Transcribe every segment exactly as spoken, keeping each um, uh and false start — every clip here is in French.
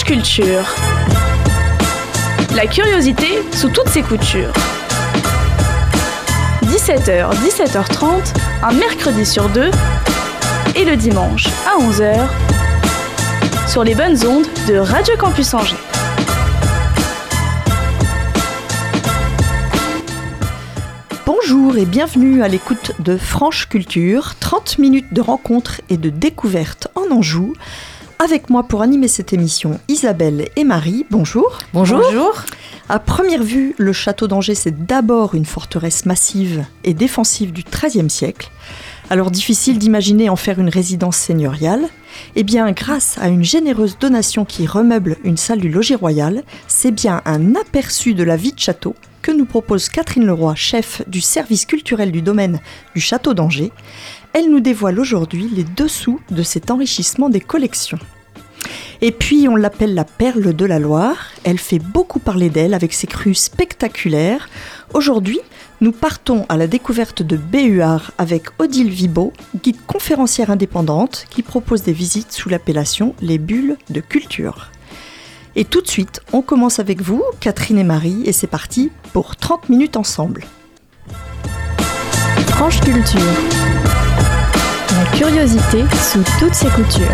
Culture. La curiosité sous toutes ses coutures. dix-sept heures, dix-sept heures trente, un mercredi sur deux, et le dimanche à onze heures, sur les bonnes ondes de Radio Campus Angers. Bonjour et bienvenue à l'écoute de Franche Culture, trente minutes de rencontres et de découvertes en Anjou. Avec moi pour animer cette émission, Isabelle et Marie. Bonjour. Bonjour. Bonjour. À première vue, le château d'Angers, c'est d'abord une forteresse massive et défensive du treizième siècle. Alors difficile d'imaginer en faire une résidence seigneuriale. Eh bien, grâce à une généreuse donation qui remeuble une salle du logis royal, c'est bien un aperçu de la vie de château que nous propose Catherine Leroy, chef du service culturel du domaine du château d'Angers. Elle nous dévoile aujourd'hui les dessous de cet enrichissement des collections. Et puis, on l'appelle la perle de la Loire. Elle fait beaucoup parler d'elle avec ses crues spectaculaires. Aujourd'hui, nous partons à la découverte de Béhuard avec Odile Vibaud, guide conférencière indépendante qui propose des visites sous l'appellation Les Bulles de Culture. Et tout de suite, on commence avec vous, Catherine et Marie, et c'est parti pour trente minutes ensemble. Franche Culture. La curiosité sous toutes ses coutures.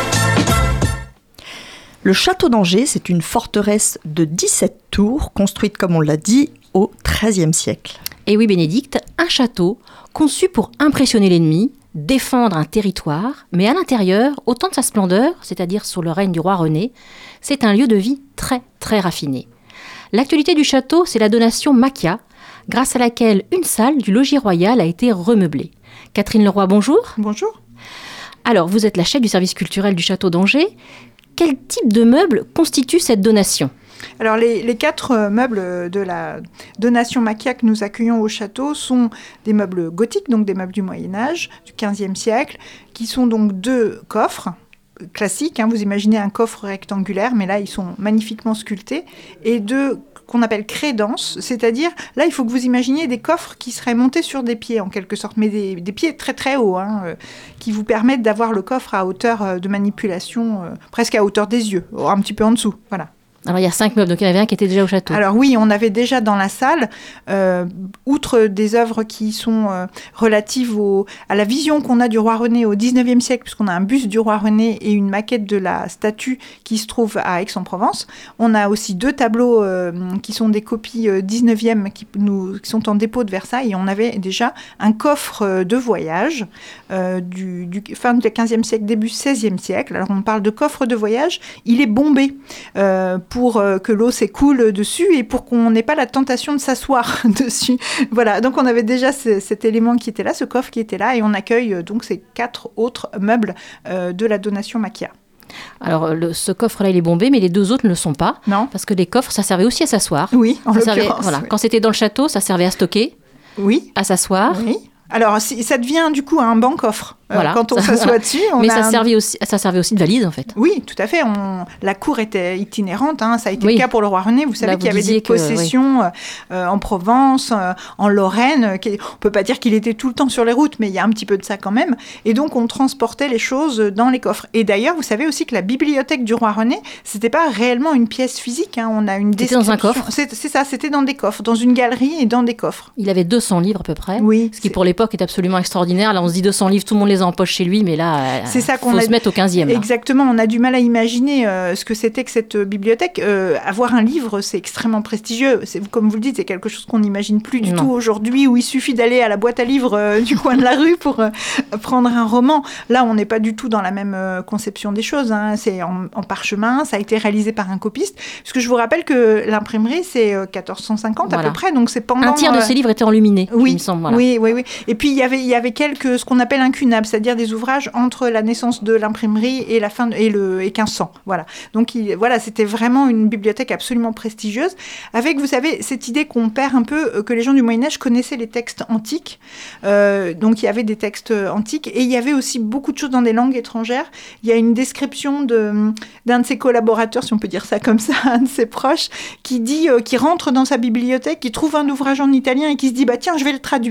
Le château d'Angers, c'est une forteresse de dix-sept tours, construite, comme on l'a dit, au treizième siècle. Et oui, Bénédicte, un château conçu pour impressionner l'ennemi, défendre un territoire, mais à l'intérieur, au temps de sa splendeur, c'est-à-dire sous le règne du roi René, c'est un lieu de vie très, très raffiné. L'actualité du château, c'est la donation Macchia, grâce à laquelle une salle du logis royal a été remeublée. Catherine Leroy, bonjour. Bonjour. Alors, vous êtes la chef du service culturel du château d'Angers. Quel type de meubles constitue cette donation ? Alors, les, les quatre meubles de la donation Macchia que nous accueillons au château sont des meubles gothiques, donc des meubles du Moyen-Âge, du quinzième siècle, qui sont donc deux coffres classiques. Hein, vous imaginez un coffre rectangulaire, mais là, ils sont magnifiquement sculptés, et deux qu'on appelle crédences, c'est-à-dire, là, il faut que vous imaginiez des coffres qui seraient montés sur des pieds, en quelque sorte, mais des, des pieds très très hauts, hein, euh, qui vous permettent d'avoir le coffre à hauteur euh, de manipulation, euh, presque à hauteur des yeux, un petit peu en dessous, voilà. Alors, il y a cinq meubles, donc il y en avait un qui était déjà au château. Alors oui, on avait déjà dans la salle, euh, outre des œuvres qui sont euh, relatives au, à la vision qu'on a du roi René au dix-neuvième siècle, puisqu'on a un buste du roi René et une maquette de la statue qui se trouve à Aix-en-Provence. On a aussi deux tableaux euh, qui sont des copies euh, dix-neuvième qui, nous, qui sont en dépôt de Versailles. Et on avait déjà un coffre de voyage euh, du, du fin du quinzième siècle, début seizième siècle. Alors on parle de coffre de voyage, il est bombé euh, pour euh, que l'eau s'écoule dessus et pour qu'on n'ait pas la tentation de s'asseoir dessus. Voilà, donc on avait déjà ce, cet élément qui était là, ce coffre qui était là, et on accueille euh, donc ces quatre autres meubles euh, de la donation Macchia. Alors, le, ce coffre-là, il est bombé, mais les deux autres ne le sont pas. Non. Parce que les coffres, ça servait aussi à s'asseoir. Oui, en ça l'occurrence. Servait, voilà, oui. Quand c'était dans le château, ça servait à stocker, oui. à s'asseoir. Oui. Alors, ça devient du coup un banc-coffre. Voilà. Euh, quand on s'assoit dessus. On Mais a ça, un... servait aussi, ça servait aussi de valise, en fait. Oui, tout à fait. On... La cour était itinérante. Hein. Ça a été oui. le cas pour le roi René. Vous savez Là, qu'il y vous avait des que, possessions oui. euh, en Provence, euh, en Lorraine. Qui... On ne peut pas dire qu'il était tout le temps sur les routes, mais il y a un petit peu de ça quand même. Et donc, on transportait les choses dans les coffres. Et d'ailleurs, vous savez aussi que la bibliothèque du roi René, ce n'était pas réellement une pièce physique. Hein. On a une description. C'était dans un coffre. C'est, c'est ça, c'était dans des coffres, dans une galerie et dans des coffres. Il avait deux cents livres à peu près. Oui. Ce qui, pour l'époque, est absolument extraordinaire. Là, on se dit deux cents livres, tout le monde les a en poche chez lui, mais là, c'est ça qu'on faut a... se mettre au quinzième. Là. Exactement, on a du mal à imaginer euh, ce que c'était que cette bibliothèque. Euh, avoir un livre, c'est extrêmement prestigieux. C'est, comme vous le dites, c'est quelque chose qu'on n'imagine plus du non. tout aujourd'hui, où il suffit d'aller à la boîte à livres euh, du coin de la rue pour euh, prendre un roman. Là, on n'est pas du tout dans la même euh, conception des choses. Hein. C'est en, en parchemin, ça a été réalisé par un copiste. Parce que je vous rappelle que l'imprimerie, c'est euh, quatorze cent cinquante voilà. à peu près, donc c'est pendant... Un tiers de euh... ces livres étaient enluminés, oui, il me semble. Voilà. Oui, oui, oui. Et puis, il y avait, il y avait quelques, ce qu'on appelle incunables, c'est-à-dire des ouvrages entre la naissance de l'imprimerie et la fin de, et le et quinze cents. Voilà. Donc il, voilà, c'était vraiment une bibliothèque absolument prestigieuse. Avec, vous savez, cette idée qu'on perd un peu, que les gens du Moyen Âge connaissaient les textes antiques. Euh, donc il y avait des textes antiques et il y avait aussi beaucoup de choses dans des langues étrangères. Il y a une description de d'un de ses collaborateurs, si on peut dire ça comme ça, un de ses proches, qui dit, euh, qui rentre dans sa bibliothèque, qui trouve un ouvrage en italien et qui se dit bah tiens, je vais le traduire.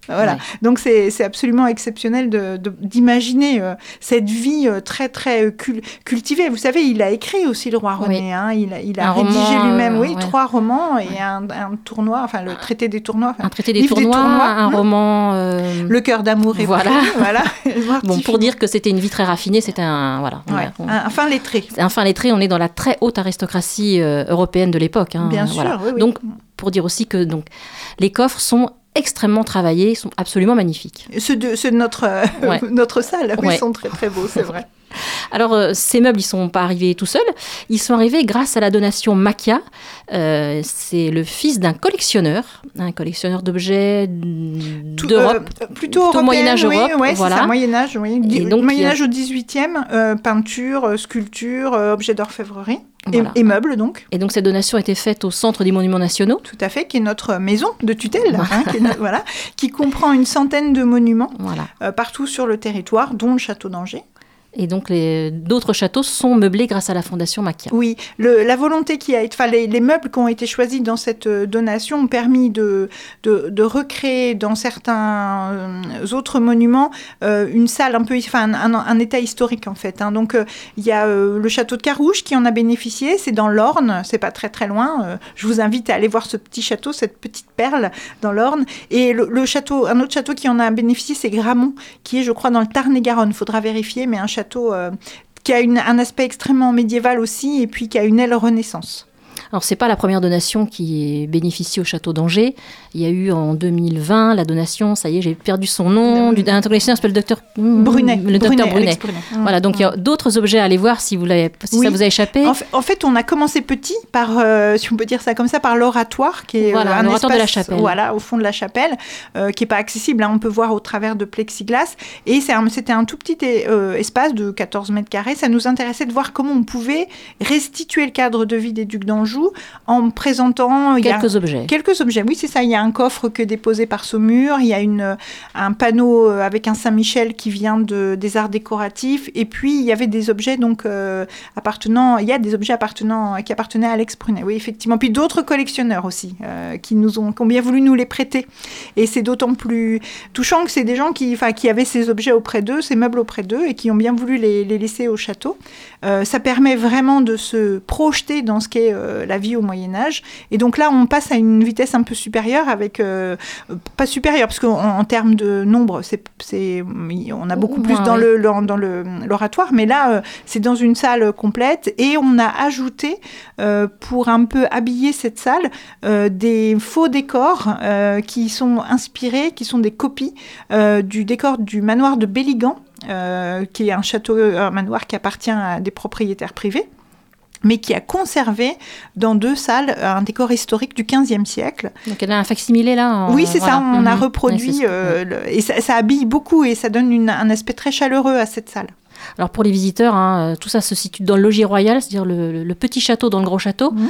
Voilà. Ouais. Donc c'est, c'est absolument exceptionnel de, de, d'imaginer euh, cette vie euh, très très cul- cultivée. Vous savez, il a écrit aussi le roi René. Oui. Hein. Il a, il a Un rédigé roman, lui-même, euh, oui, ouais. trois romans et un, un tournoi, enfin le traité des tournois. Enfin, Un traité des livre tournois, des tournois un hein. roman... euh, Le cœur d'amour et Voilà. voilà. Bon, pour dire que c'était une vie très raffinée, c'était un... Voilà, on ouais. a- on- un, un fin lettré. un fin lettré, on est dans la très haute aristocratie euh, européenne de l'époque. Hein, Bien voilà. sûr, oui, oui. Donc, pour dire aussi que donc, les coffres sont extrêmement travaillés, sont absolument magnifiques. Ceux de, ceux de notre, euh, Ouais. notre salle, oui, Ouais. sont très très beaux, c'est vrai. Alors, euh, ces meubles, ils ne sont pas arrivés tout seuls. Ils sont arrivés grâce à la donation Macchia. Euh, c'est le fils d'un collectionneur, un collectionneur d'objets Tout, d'Europe. euh, plutôt européenne, Moyen-Âge oui, Europe, ouais, voilà. c'est ça, Moyen-Âge, oui. Et Du- donc, Moyen-Âge il y a- au dix-huitième, euh, peinture, euh, sculpture, euh, objets d'orfèvrerie Voilà. et, et meubles, donc, Et donc, cette donation a été faite au Centre des Monuments Nationaux. tout à fait, qui est notre maison de tutelle, hein, qui, est no- voilà, qui comprend une centaine de monuments Voilà. euh, partout sur le territoire, dont le château d'Angers. Et donc, les- d'autres châteaux sont meublés grâce à la Fondation Macchia. Oui, le, la volonté qui a été, enfin les, les meubles qui ont été choisis dans cette euh, donation ont permis de, de, de recréer dans certains euh, autres monuments euh, une salle un peu, enfin un, un, un état historique en fait. Hein. Donc euh, il y a euh, le château de Carouge qui en a bénéficié, c'est dans l'Orne, c'est pas très très loin. Euh, je vous invite à aller voir ce petit château, cette petite perle dans l'Orne. Et le, le château, un autre château qui en a bénéficié, c'est Gramont, qui est je crois dans le Tarn-et-Garonne. Il faudra vérifier, mais un château Euh, qui a une, un aspect extrêmement médiéval aussi, et puis qui a une aile Renaissance. Alors, ce n'est pas la première donation qui bénéficie au château d'Angers. Il y a eu en deux mille vingt la donation, ça y est, j'ai perdu son nom, Euh, du- d'un collectionneur qui s'appelle le docteur Brunet. Le docteur Brunet. Alex Brunet. Voilà, donc il y a d'autres objets à aller voir si, vous l'avez, si Oui. ça vous a échappé. En fait, en fait, on a commencé petit par, euh, si on peut dire ça comme ça, par l'oratoire, qui est Voilà, euh, un l'oratoire espace, de la chapelle. voilà, au fond de la chapelle, euh, qui est pas accessible. Hein, on peut voir au travers de plexiglas. Et c'est un, c'était un tout petit euh, espace de quatorze mètres carrés. Ça nous intéressait de voir comment on pouvait restituer le cadre de vie des ducs d'Anjou en présentant il y a Quelques objets. quelques objets. Oui, c'est ça. Il y a un coffre que déposé par Saumur. Il y a une, un panneau avec un Saint-Michel qui vient de, des arts décoratifs. Et puis, il y avait des objets donc euh, appartenant. Il y a des objets appartenant qui appartenaient à Alex Brunet. Oui, effectivement. Puis d'autres collectionneurs aussi euh, qui nous ont, qui ont bien voulu nous les prêter. Et c'est d'autant plus touchant que c'est des gens qui, enfin, qui avaient ces objets auprès d'eux, ces meubles auprès d'eux, et qui ont bien voulu les, les laisser au château. Euh, ça permet vraiment de se projeter dans ce qu'est euh, la vie au Moyen-Âge. Et donc là, on passe à une vitesse un peu supérieure avec... Euh, pas supérieure, parce qu'en en termes de nombre, c'est, c'est, on a beaucoup plus Ouais, dans, ouais. le, le- dans le, l'oratoire, mais là, euh, c'est dans une salle complète. Et on a ajouté, euh, pour un peu habiller cette salle, euh, des faux décors euh, qui sont inspirés, qui sont des copies euh, du décor du manoir de Belligan, euh, qui est un château, un manoir qui appartient à des propriétaires privés, mais qui a conservé dans deux salles un décor historique du quinzième siècle. Donc, il y a un facsimilé là. en- Oui, c'est voilà. ça, on a Mhm. reproduit, Ouais, c'est ça. euh, le- et ça, ça habille beaucoup, et ça donne une- un aspect très chaleureux à cette salle. Alors pour les visiteurs, hein, tout ça se situe dans le logis royal, c'est-à-dire le, le- le petit château dans le gros château. Mhm.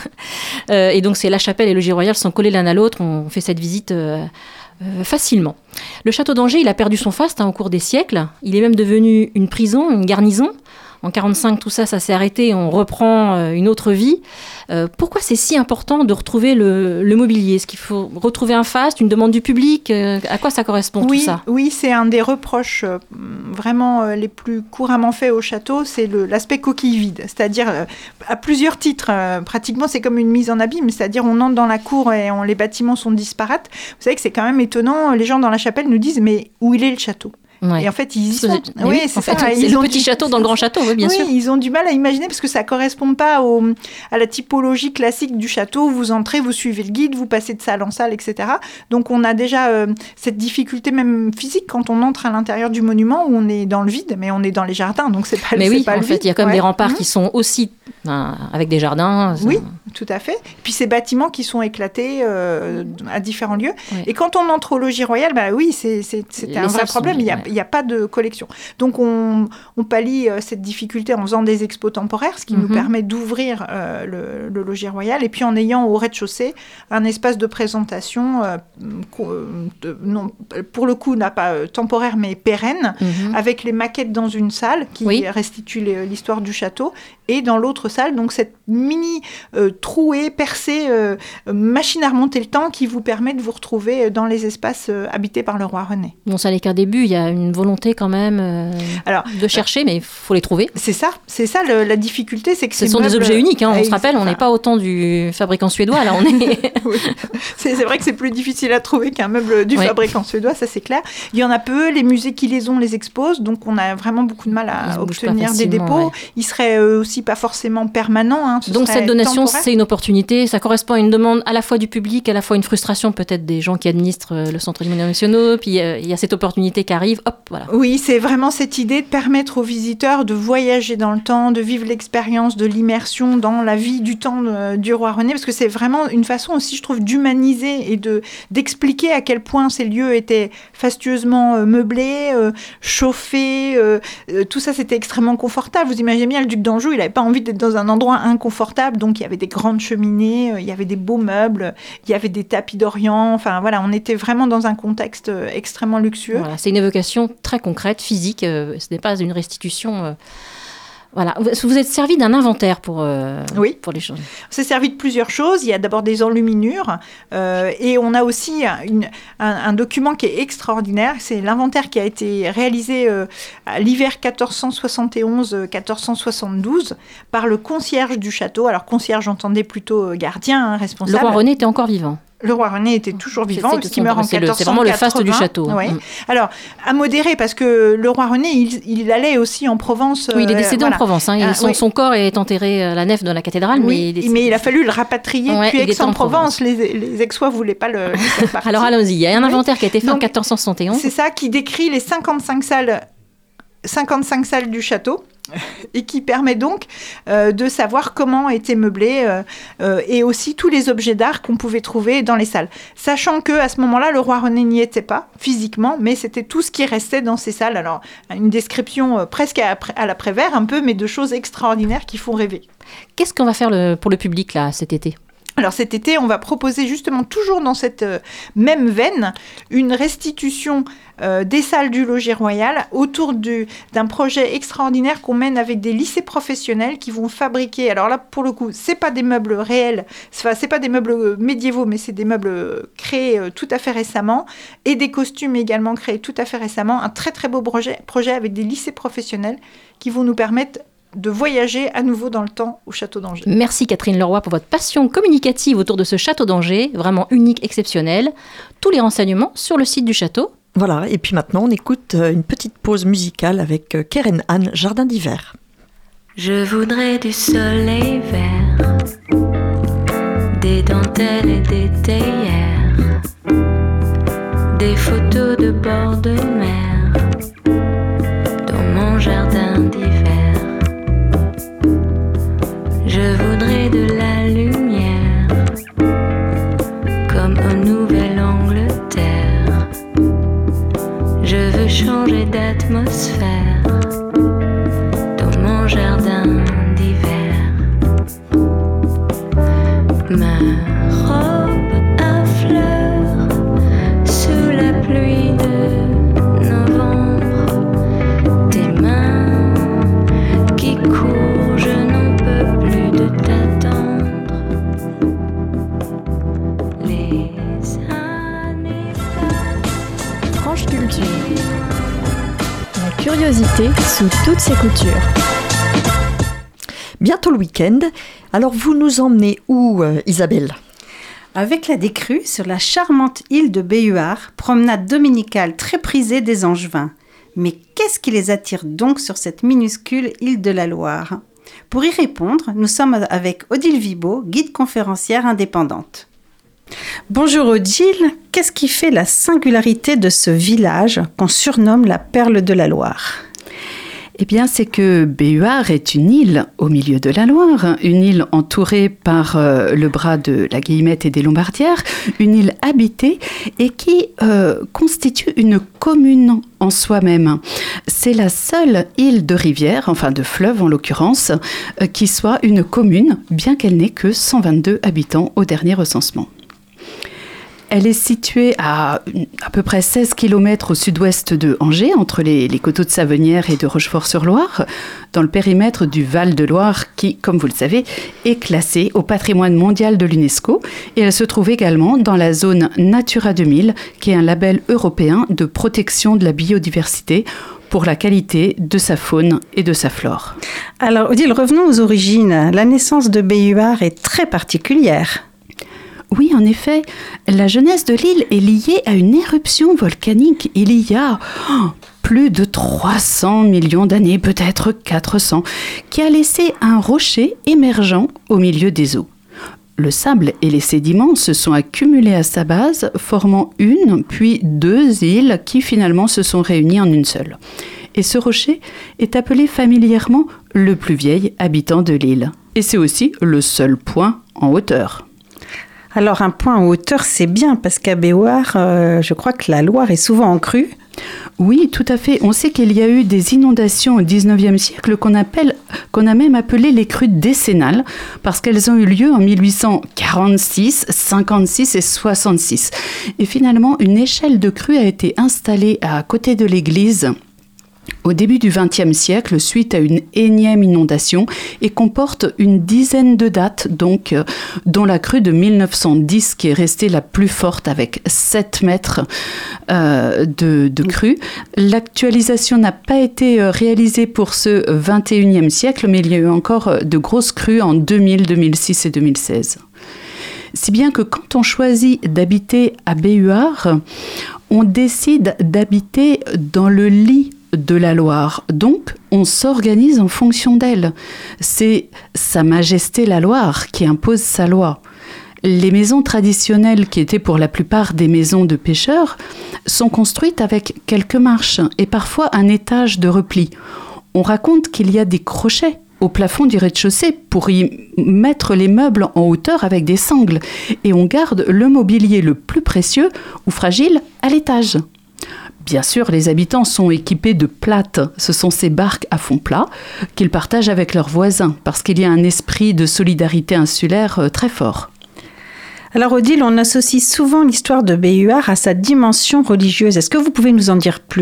Euh, et donc c'est la chapelle et le logis royal sont collés l'un à l'autre. On fait cette visite euh, euh, facilement. Le château d'Angers, il a perdu son faste hein, au cours des siècles. Il est même devenu une prison, une garnison. En quarante-cinq, tout ça, ça s'est arrêté. On reprend euh, une autre vie. Euh, pourquoi c'est si important de retrouver le, le mobilier ? Est-ce qu'il faut retrouver un faste, une demande du public ? Euh, À quoi ça correspond Oui, tout ça ? oui, c'est un des reproches euh, vraiment euh, les plus couramment faits au château, c'est le- l'aspect coquille vide. C'est-à-dire, euh, à plusieurs titres, euh, pratiquement c'est comme une mise en abîme, c'est-à-dire on entre dans la cour et on- les bâtiments sont disparates. Vous savez que c'est quand même étonnant, les gens dans la chapelle nous disent, mais où il est le château ? Ouais. Et en fait, ils y C'est- sont. mais Oui, oui, c'est en ça. fait, c'est Ils le ont petit du- château dans le grand château, oui, bien oui, sûr. ils ont du mal à imaginer parce que ça correspond pas au, à la typologie classique du château. Vous entrez, vous suivez le guide, vous passez de salle en salle, et cetera. Donc on a déjà euh, cette difficulté même physique quand on entre à l'intérieur du monument où on est dans le vide, mais on est dans les jardins, donc c'est pas. Mais c'est oui, pas en le fait, vide. il y a quand même Ouais. des remparts Mmh. qui sont aussi ben, avec des jardins. Oui, tout à fait. Puis ces bâtiments qui sont éclatés euh, à différents lieux. Ouais. Et quand on entre au logis royal, bah oui, c'est, c'est, c'était Les un vrai salles sont problème. Il n'y a, vides, ouais. il y a pas de collection. Donc on, on pallie euh, cette difficulté en faisant des expos temporaires, ce qui nous Mhm. permet d'ouvrir euh, le, le logis royal. Et puis en ayant au rez-de-chaussée un espace de présentation, euh, co- euh, de- non, pour le coup, n'a pas euh, temporaire, mais pérenne, Mhm. avec les maquettes dans une salle qui Oui. restitue les- l'histoire du château, et dans l'autre salle, donc cette mini euh, trouée, percée, euh, machine à remonter le temps qui vous permet de vous retrouver dans les espaces euh, habités par le roi René. Bon, ça n'est qu'un début, il y a une volonté quand même euh, Alors, de chercher, mais il faut les trouver. C'est ça, c'est ça le, la difficulté, c'est que ce ces sont meubles... des objets uniques, hein, on et se rappelle, on n'est pas autant du fabricant suédois, là on est... oui. c'est, c'est vrai que c'est plus difficile à trouver qu'un meuble du oui. fabricant suédois, ça c'est clair. Il y en a peu, les musées qui les ont les exposent, donc on a vraiment beaucoup de mal à obtenir des dépôts. Ouais. Ils seraient euh, aussi pas forcément permanents. Hein, donc cette donation, temporaire. C'est une opportunité, ça correspond à une demande à la fois du public, à la fois une frustration peut-être des gens qui administrent le Centre des monuments nationaux, puis euh, il y a cette opportunité qui arrive, hop, voilà. Oui, c'est vraiment cette idée de permettre aux visiteurs de voyager dans le temps, de vivre l'expérience de l'immersion dans la vie du temps euh, du roi René, parce que c'est vraiment une façon aussi, je trouve, d'humaniser et de, d'expliquer à quel point ces lieux étaient fastueusement euh, meublés, euh, chauffés, euh, euh, tout ça c'était extrêmement confortable. Vous imaginez bien, le duc d'Anjou, il n'avait pas envie d'être dans un endroit inconfortable, donc il y avait des grandes cheminées, euh, il y avait des beaux meubles, il y avait des tapis d'Orient, enfin voilà, on était vraiment dans un contexte euh, extrêmement luxueux. Voilà, c'est une évocation très concrète, physique, euh, ce n'est pas une restitution... Euh... Voilà, vous êtes servi d'un inventaire pour, euh, oui. pour les choses. On s'est servi de plusieurs choses. Il y a d'abord des enluminures euh, et on a aussi une, un, un document qui est extraordinaire. C'est l'inventaire qui a été réalisé euh, à l'hiver quatorze cent soixante et onze quatorze cent soixante-douze par le concierge du château. Alors concierge, j'entendais plutôt gardien, hein, responsable. Le roi René était encore vivant. Le roi René était toujours vivant, c'est, c'est, qui meurt en c'est quatorze cent quatre-vingts. C'est vraiment le faste du château. Hein. Ouais. Mm. Alors, à modérer, parce que le roi René, il, il allait aussi en Provence. Oui, il est décédé euh, voilà. en Provence. Hein. Ah, son, oui. son corps est enterré à la nef de la cathédrale. Oui, mais il, mais il a fallu le rapatrier ouais, depuis Aix-en-Provence. Les, les Aixois ne voulaient pas le laisser partir. Alors, allons-y. Il y a un inventaire oui. qui a été fait Donc, en quatorze cent soixante et onze. C'est ça qui décrit les cinquante-cinq salles, cinquante-cinq salles du château. Et qui permet donc euh, de savoir comment étaient meublés euh, euh, et aussi tous les objets d'art qu'on pouvait trouver dans les salles. Sachant qu'à ce moment-là, le roi René n'y était pas physiquement, mais c'était tout ce qui restait dans ces salles. Alors, une description euh, presque à, à l'après-vert un peu, mais de choses extraordinaires qui font rêver. Qu'est-ce qu'on va faire le, pour le public là cet été ? Alors cet été, on va proposer justement toujours dans cette euh, même veine une restitution euh, des salles du logis royal autour du, d'un projet extraordinaire qu'on mène avec des lycées professionnels qui vont fabriquer. Alors là, pour le coup, c'est pas des meubles réels, c'est, c'est pas des meubles médiévaux, mais c'est des meubles créés euh, tout à fait récemment et des costumes également créés tout à fait récemment. Un très très beau projet, projet avec des lycées professionnels qui vont nous permettre de voyager à nouveau dans le temps au château d'Angers. Merci Catherine Leroy pour votre passion communicative autour de ce château d'Angers, vraiment unique, exceptionnel. Tous les renseignements sur le site du château. Voilà, et puis maintenant on écoute une petite pause musicale avec Keren Anne, Jardin d'hiver. Je voudrais du soleil vert, des dentelles et des théières, des photos de bord de mer, dans mon jardin d'hiver. Je voudrais de la lumière, comme en Nouvelle-Angleterre. Je veux changer d'atmosphère dans mon jardin d'hiver. Ma robe à fleurs sous la pluie de novembre. Tes mains qui courent, je n'en peux plus de t'attendre. Les années passent. Franche Culture. La curiosité sous toutes ses coutures. Bientôt le week-end. Alors vous nous emmenez où, euh, Isabelle ? Avec la décrue sur la charmante île de Béhuard, promenade dominicale très prisée des Angevins. Mais qu'est-ce qui les attire donc sur cette minuscule île de la Loire ? Pour y répondre, nous sommes avec Odile Vibo, guide conférencière indépendante. Bonjour Odile, qu'est-ce qui fait la singularité de ce village qu'on surnomme la perle de la Loire ? Eh bien, c'est que Béhuard est une île au milieu de la Loire, une île entourée par euh, le bras de la Guillemette et des Lombardières, une île habitée et qui euh, constitue une commune en soi-même. C'est la seule île de rivière, enfin de fleuve en l'occurrence, euh, qui soit une commune, bien qu'elle n'ait que cent vingt-deux habitants au dernier recensement. Elle est située à à peu près seize kilomètres au sud-ouest de Angers, entre les, les coteaux de Savenière et de Rochefort-sur-Loire, dans le périmètre du Val-de-Loire qui, comme vous le savez, est classé au patrimoine mondial de l'UNESCO. Et elle se trouve également dans la zone Natura deux mille, qui est un label européen de protection de la biodiversité pour la qualité de sa faune et de sa flore. Alors, Odile, revenons aux origines. La naissance de Béhuard est très particulière. Oui, en effet, la genèse de l'île est liée à une éruption volcanique il y a oh, plus de trois cents millions d'années, peut-être quatre cents, qui a laissé un rocher émergeant au milieu des eaux. Le sable et les sédiments se sont accumulés à sa base, formant une, puis deux îles qui finalement se sont réunies en une seule. Et ce rocher est appelé familièrement le plus vieil habitant de l'île. Et c'est aussi le seul point en hauteur. Alors, un point en hauteur, c'est bien, parce qu'à Béhuard, euh, je crois que la Loire est souvent en crue. Oui, tout à fait. On sait qu'il y a eu des inondations au dix-neuvième siècle qu'on appelle, qu'on a même appelées les crues décennales, parce qu'elles ont eu lieu en mille huit cent quarante-six, cinquante-six et soixante-six. Et finalement, une échelle de crue a été installée à côté de l'église au début du vingtième siècle, suite à une énième inondation, et comporte une dizaine de dates, donc, euh, dont la crue de mille neuf cent dix, qui est restée la plus forte, avec sept mètres euh, de, de crue. L'actualisation n'a pas été euh, réalisée pour ce vingt et unième siècle, mais il y a eu encore de grosses crues en deux mille, deux mille six et deux mille seize. Si bien que quand on choisit d'habiter à Béhuard, on décide d'habiter dans le lit de la Loire. Donc, on s'organise en fonction d'elle. C'est Sa Majesté la Loire qui impose sa loi. Les maisons traditionnelles, qui étaient pour la plupart des maisons de pêcheurs, sont construites avec quelques marches et parfois un étage de repli. On raconte qu'il y a des crochets au plafond du rez-de-chaussée pour y mettre les meubles en hauteur avec des sangles. Et on garde le mobilier le plus précieux ou fragile à l'étage. Bien sûr, les habitants sont équipés de plattes. Ce sont ces barques à fond plat qu'ils partagent avec leurs voisins, parce qu'il y a un esprit de solidarité insulaire très fort. Alors Odile, on associe souvent l'histoire de Béhuard à sa dimension religieuse. Est-ce que vous pouvez nous en dire plus ?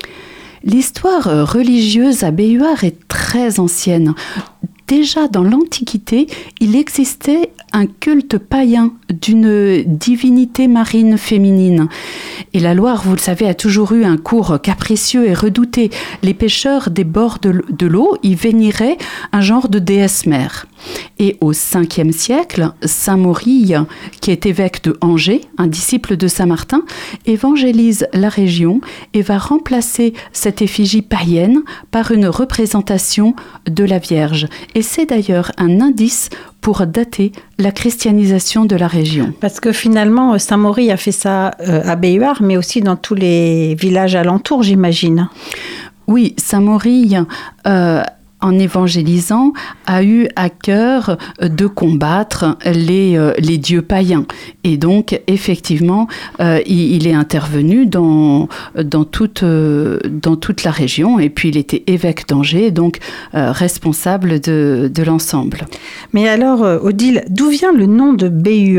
L'histoire religieuse à Béhuard est très ancienne. Déjà dans l'Antiquité, il existait un culte païen d'une divinité marine féminine. Et la Loire, vous le savez, a toujours eu un cours capricieux et redouté. Les pêcheurs des bords de, de l'eau y vénéraient un genre de déesse mère. Et au cinquième siècle, saint Maurille, qui est évêque de Angers, un disciple de saint Martin, évangélise la région et va remplacer cette effigie païenne par une représentation de la Vierge. Et c'est d'ailleurs un indice pour dater la christianisation de la région. Parce que finalement, saint Maurille a fait ça euh, à Béhuard, mais aussi dans tous les villages alentours, j'imagine. Oui, saint Maurille, euh, en évangélisant, a eu à cœur de combattre les, euh, les dieux païens. Et donc, effectivement, euh, il, il est intervenu dans, dans, toute, euh, dans toute la région. Et puis, il était évêque d'Angers, donc euh, responsable de, de l'ensemble. Mais alors, euh, Odile, d'où vient le nom de Béhuard ?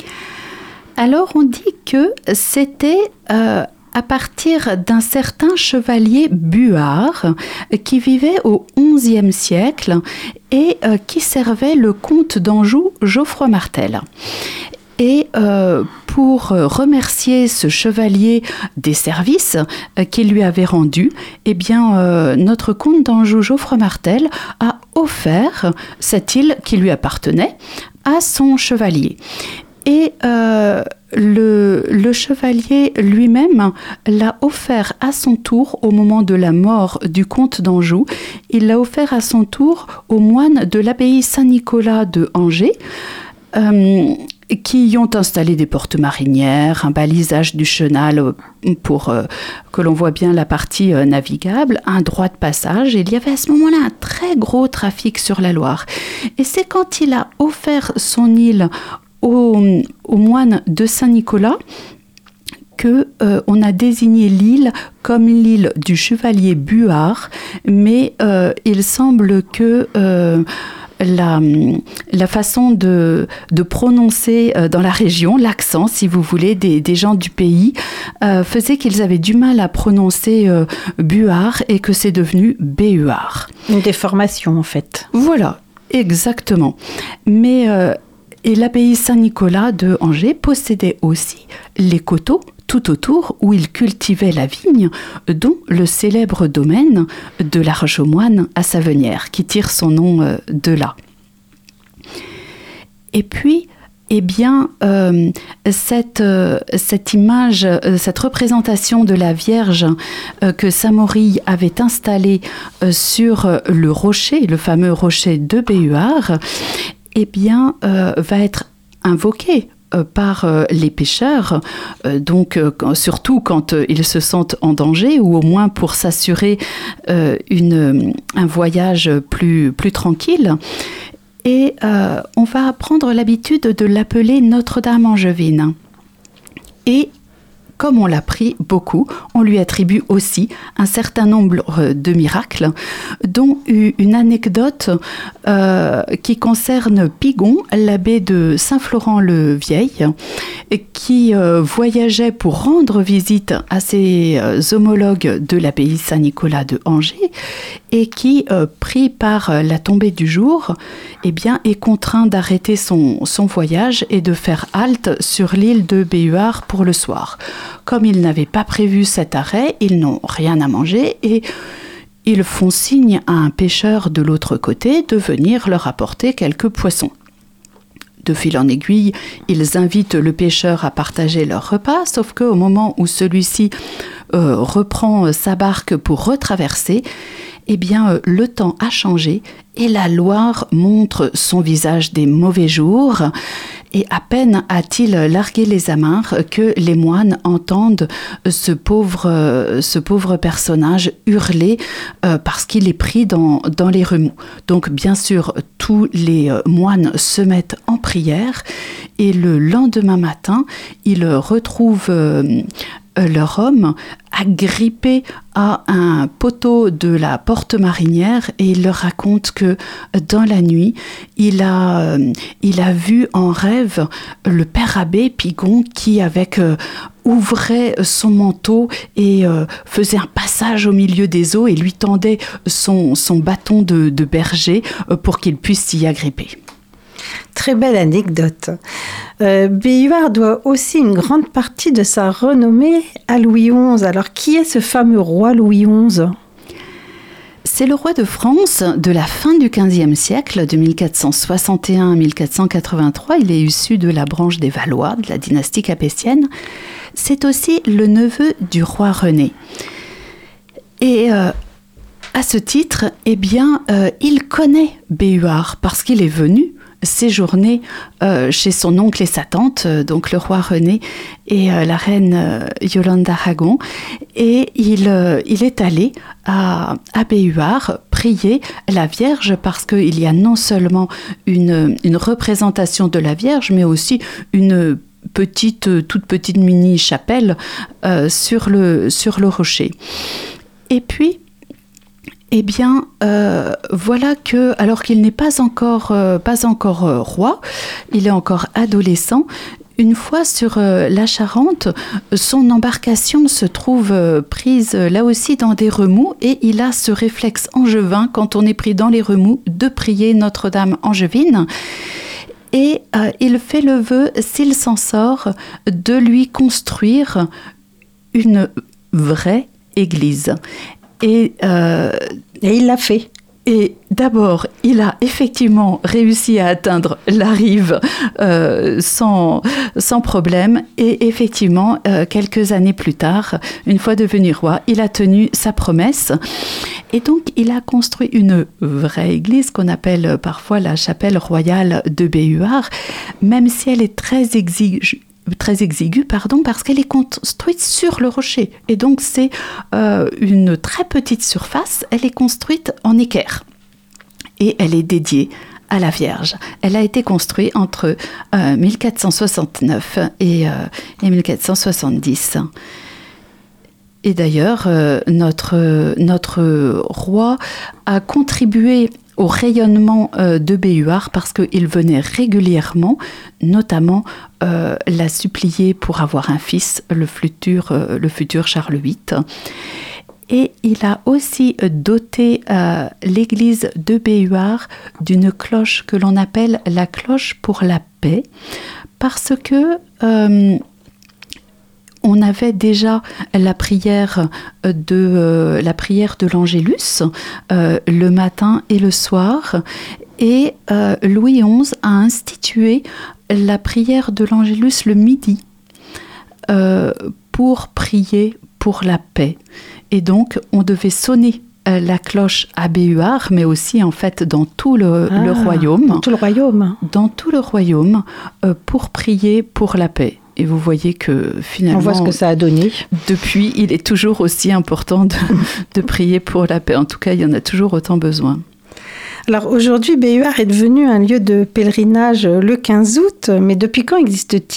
Alors, on dit que c'était... Euh, à partir d'un certain chevalier Buard qui vivait au onzième siècle et euh, qui servait le comte d'Anjou Geoffroy Martel. Et euh, pour remercier ce chevalier des services euh, qu'il lui avait rendus, eh bien, euh, notre comte d'Anjou Geoffroy Martel a offert cette île qui lui appartenait à son chevalier. Et euh, le, le chevalier lui-même l'a offert à son tour au moment de la mort du comte d'Anjou. Il l'a offert à son tour aux moines de l'abbaye Saint-Nicolas de Angers, euh, qui y ont installé des portes marinières, un balisage du chenal pour euh, que l'on voit bien la partie euh, navigable, un droit de passage. Et il y avait à ce moment-là un très gros trafic sur la Loire. Et c'est quand il a offert son île Aux, aux moines de Saint-Nicolas qu'on euh, a désigné l'île comme l'île du chevalier Buard, mais euh, il semble que euh, la, la façon de, de prononcer euh, dans la région, l'accent, si vous voulez, des, des gens du pays, euh, faisait qu'ils avaient du mal à prononcer euh, Buar et que c'est devenu Béhuard. Une déformation, en fait. Voilà, exactement. Mais euh, et l'abbaye Saint-Nicolas de Angers possédait aussi les coteaux tout autour où il cultivait la vigne, dont le célèbre domaine de la Roche-aux-Moines à Savenières, qui tire son nom euh, de là. Et puis, eh bien, euh, cette, euh, cette image, euh, cette représentation de la Vierge euh, que Saint-Mauris avait installée euh, sur euh, le rocher, le fameux rocher de Béhuard, eh bien, euh, va être invoquée par euh, les pêcheurs, euh, donc euh, quand, surtout quand euh, ils se sentent en danger ou au moins pour s'assurer euh, une, un voyage plus, plus tranquille. Et euh, on va prendre l'habitude de l'appeler Notre-Dame angevine. Et comme on l'a pris beaucoup, on lui attribue aussi un certain nombre de miracles, dont une anecdote euh, qui concerne Pigon, l'abbé de Saint-Florent-le-Vieil, qui euh, voyageait pour rendre visite à ses euh, homologues de l'abbaye Saint-Nicolas de Angers et qui, euh, pris par la tombée du jour, eh bien, est contraint d'arrêter son, son voyage et de faire halte sur l'île de Béhuard pour le soir. Comme ils n'avaient pas prévu cet arrêt, ils n'ont rien à manger et ils font signe à un pêcheur de l'autre côté de venir leur apporter quelques poissons. De fil en aiguille, ils invitent le pêcheur à partager leur repas, sauf qu'au moment où celui-ci euh, reprend sa barque pour retraverser, eh bien, euh, le temps a changé et la Loire montre son visage des mauvais jours. Et à peine a-t-il largué les amarres que les moines entendent ce pauvre, ce pauvre personnage hurler euh, parce qu'il est pris dans, dans les remous. Donc bien sûr, tous les moines se mettent en prière et le lendemain matin, ils retrouvent euh, leur homme agrippé à un poteau de la porte marinière et il leur raconte que dans la nuit, il a, euh, il a vu en rêve le père abbé Pigon qui, avec euh, ouvrait son manteau et euh, faisait un passage au milieu des eaux et lui tendait son, son bâton de, de berger euh, pour qu'il puisse s'y agripper. Très belle anecdote. Euh, Béhuard doit aussi une grande partie de sa renommée à Louis onze. Alors, qui est ce fameux roi Louis onze ? C'est le roi de France de la fin du quinzième siècle, de mille quatre cent soixante et un à mille quatre cent quatre-vingt-trois. Il est issu de la branche des Valois, de la dynastie capétienne. C'est aussi le neveu du roi René. Et euh, à ce titre, eh bien, euh, il connaît Béhuard parce qu'il est venu séjourner euh, chez son oncle et sa tante, euh, donc le roi René et euh, la reine euh, Yolande d'Aragon. Et il, euh, il est allé à, à Béhuard prier la Vierge parce qu'il y a non seulement une, une représentation de la Vierge, mais aussi une petite, toute petite mini-chapelle euh, sur, le, sur le rocher. Et puis, eh bien, euh, voilà que, alors qu'il n'est pas encore, euh, pas encore euh, roi, il est encore adolescent, une fois sur euh, la Charente, son embarcation se trouve euh, prise euh, là aussi dans des remous et il a ce réflexe angevin, quand on est pris dans les remous, de prier Notre-Dame angevine. Et euh, il fait le vœu, s'il s'en sort, de lui construire une vraie église. Et, euh, et il l'a fait. Et d'abord, il a effectivement réussi à atteindre la rive euh, sans, sans problème. Et effectivement, euh, quelques années plus tard, une fois devenu roi, il a tenu sa promesse. Et donc, il a construit une vraie église qu'on appelle parfois la chapelle royale de Béhuard, même si elle est très exiguë. très exiguë, pardon, parce qu'elle est construite sur le rocher. Et donc, c'est euh, une très petite surface. Elle est construite en équerre. Et elle est dédiée à la Vierge. Elle a été construite entre euh, mille quatre cent soixante-neuf et, euh, et mille quatre cent soixante-dix. Et d'ailleurs, euh, notre, notre roi a contribué au rayonnement euh, de Béhuard parce qu'il venait régulièrement, notamment euh, la supplier pour avoir un fils, le futur, euh, le futur Charles huit. Et il a aussi doté euh, l'église de Béhuard d'une cloche que l'on appelle la cloche pour la paix, parce que euh, on avait déjà la prière de, euh, la prière de l'Angélus euh, le matin et le soir, et euh, Louis onze a institué la prière de l'Angélus le midi euh, pour prier pour la paix. Et donc, on devait sonner euh, la cloche à Béhuard, mais aussi en fait dans tout le, ah, le royaume. Dans tout le royaume. Dans tout le royaume, euh, pour prier pour la paix. Et vous voyez que finalement, on voit ce que ça a donné. Depuis, il est toujours aussi important de, de prier pour la paix. En tout cas, il y en a toujours autant besoin. Alors aujourd'hui, Béhuard est devenu un lieu de pèlerinage le quinze août, mais depuis quand existe-t-il ?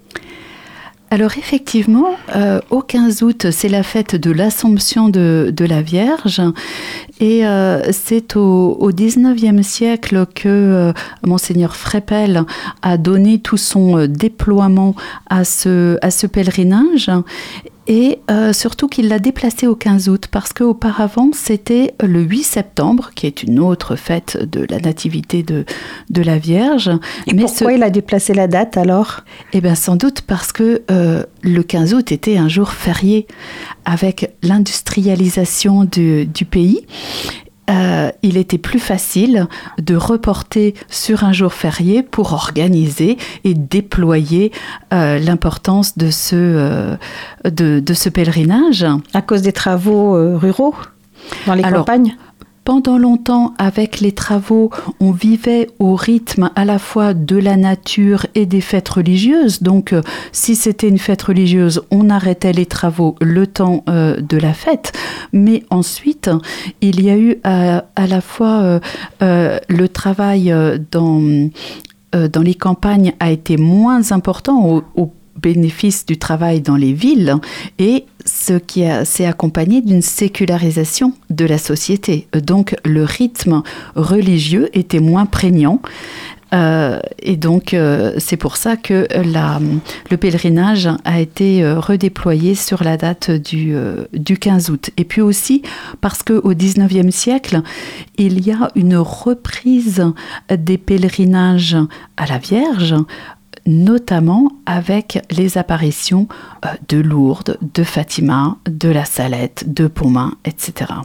Alors effectivement, euh, au quinze août, c'est la fête de l'Assomption de, de la Vierge, et euh, c'est au, au dix-neuvième siècle que euh, Monseigneur Freppel a donné tout son euh, déploiement à ce, à ce pèlerinage. Et euh, surtout qu'il l'a déplacé au quinze août, parce qu'auparavant, c'était le huit septembre, qui est une autre fête de la nativité de, de la Vierge. Et Mais pourquoi ce... il a déplacé la date alors ? Eh bien, sans doute parce que euh, le quinze août était un jour férié, avec l'industrialisation du, du pays. Euh, il était plus facile de reporter sur un jour férié pour organiser et déployer euh, l'importance de ce, euh, de, de ce pèlerinage. À cause des travaux euh, ruraux dans les Alors, campagnes ? Pendant longtemps, avec les travaux, on vivait au rythme à la fois de la nature et des fêtes religieuses. Donc, euh, si c'était une fête religieuse, on arrêtait les travaux le temps euh, de la fête. Mais ensuite, il y a eu à, à la fois euh, euh, le travail euh, dans, euh, dans les campagnes a été moins important au, au bénéfice du travail dans les villes, et ce qui a, s'est accompagné d'une sécularisation de la société. Donc le rythme religieux était moins prégnant, euh, et donc euh, c'est pour ça que la, le pèlerinage a été euh, redéployé sur la date du, euh, du quinze août. Et puis aussi parce qu'au dix-neuvième siècle, il y a une reprise des pèlerinages à la Vierge, notamment avec les apparitions de Lourdes, de Fatima, de la Salette, de Pontmain, et cetera.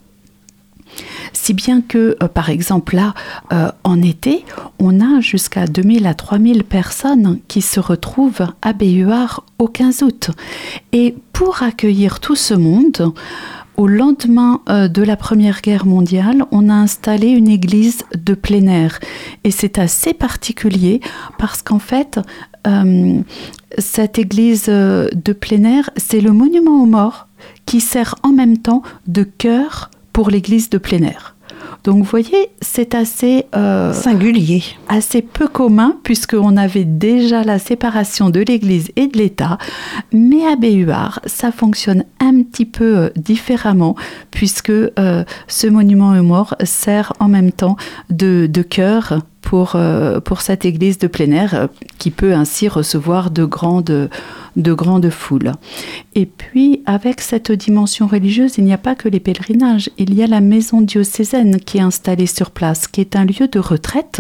Si bien que, euh, par exemple, là, euh, en été, on a jusqu'à deux mille à trois mille personnes qui se retrouvent à Béhuard au quinze août. Et pour accueillir tout ce monde, au lendemain euh, de la Première Guerre mondiale, on a installé une église de plein air. Et c'est assez particulier parce qu'en fait, euh, cette église de plein air, c'est le monument aux morts qui sert en même temps de chœur pour l'église de plein air. Donc vous voyez, c'est assez euh, singulier, assez peu commun, puisqu'on avait déjà la séparation de l'Église et de l'État. Mais à Béhuard, ça fonctionne un petit peu différemment, puisque euh, ce monument aux morts sert en même temps de, de chœur pour, euh, pour cette église de plein air, euh, qui peut ainsi recevoir de grandes, de grandes foules. Et puis, avec cette dimension religieuse, il n'y a pas que les pèlerinages. Il y a la maison diocésaine qui est installée sur place, qui est un lieu de retraite.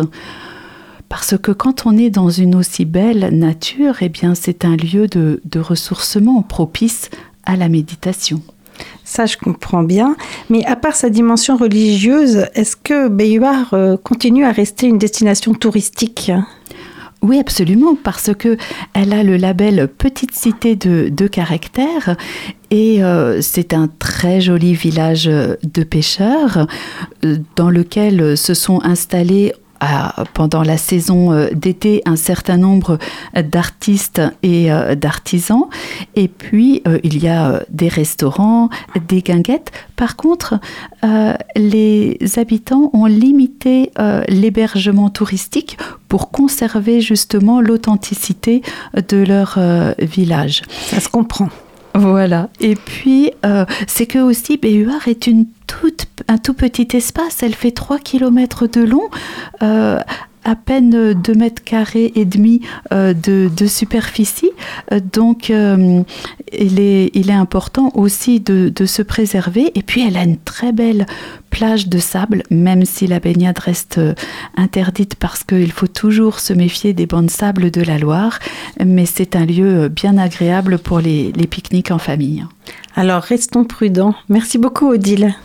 Parce que quand on est dans une aussi belle nature, eh bien, c'est un lieu de, de ressourcement propice à la méditation. Ça, je comprends bien. Mais à part sa dimension religieuse, est-ce que Béhuard euh, continue à rester une destination touristique ? Oui, absolument, parce que elle a le label Petite Cité de, de caractère, et euh, c'est un très joli village de pêcheurs euh, dans lequel se sont installés à, pendant la saison d'été un certain nombre d'artistes et euh, d'artisans. Et puis, euh, il y a des restaurants, des guinguettes. Par contre, euh, les habitants ont limité euh, l'hébergement touristique pour conserver justement l'authenticité de leur euh, village. Ça se comprend. Voilà. Et puis, euh, c'est que aussi Béhuard est une toute un tout petit espace. Elle fait trois kilomètres de long. Euh, à peine deux mètres carrés et demi euh, de, de superficie. Euh, donc, euh, il, est, il est important aussi de, de se préserver. Et puis, elle a une très belle plage de sable, même si la baignade reste euh, interdite parce qu'il faut toujours se méfier des bancs de sable de la Loire. Mais c'est un lieu bien agréable pour les, les pique-niques en famille. Alors, restons prudents. Merci beaucoup, Odile.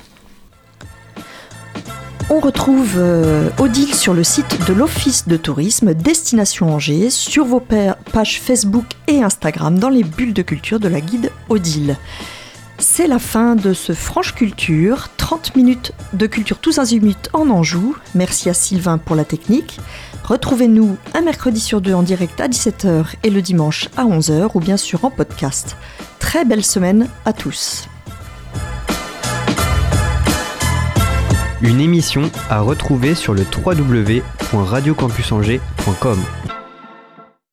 On retrouve euh, Odile sur le site de l'Office de tourisme Destination Angers, sur vos pages Facebook et Instagram, dans les bulles de culture de la guide Odile. C'est la fin de ce Franche Culture, trente minutes de culture tous azimuts en Anjou. Merci à Sylvain pour la technique. Retrouvez-nous un mercredi sur deux en direct à dix-sept heures et le dimanche à onze heures ou bien sûr en podcast. Très belle semaine à tous. Une émission à retrouver sur le w w w point radio campus angers point com.